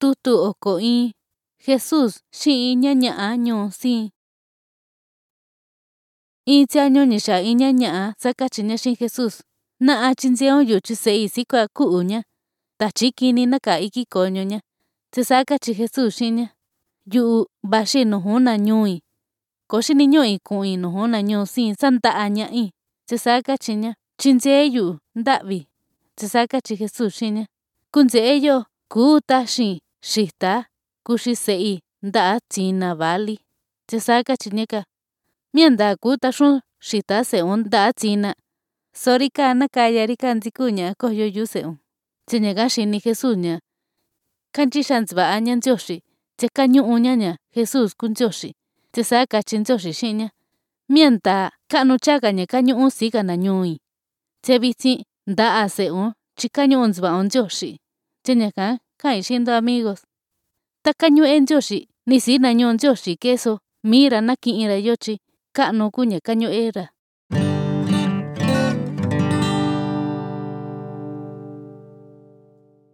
tutu oko in Jesus xi'in ñaña'a ñuu siin. In tiaño ñi xa in ñaña'a sakatyi ña xiin Jesus: na'a tyintiem'un yu tyise'i sikua ku'u ña, tatyi kini naka iki koño ña. Te saa katyi Jesus xiin ña: yu'u vaxi nujuna ñu'i, ko xiniñu'i ku'in nujuna ñuu siin sanda'a ña'i. Te saa katyi ña: tyintiee yu'u nda'vi. Te saa katyi Jesus xiin ña: kunde'e yo kuu taxi'n xita kuxi se'i nda'a tina vali. Te saa katyi ña'ka: mienta kuu taxun xita se'un nda'a tina, sorika nakayarika ntikuña koyo yu'u se'un. Te ñaka xini Jesus ña kandyixa va'a ña Ndioxi, te kañu'u ña Jesus kuu Ndioxi. Te saa katyi Ndioxi xiin ña: mienta ka'nu tyaka ña kañu'u sikana ñu'i, te vityin nda'a se'un tyi kañu'u va'un Ndioxi. Te ñaka ka'in xiin ndo amigos. Ta kañu'e Ndioxi ni sinañu'u Ndioxi keso mii ra naki'in ra yo tyi ka'nu kuu ña kañu'e ra.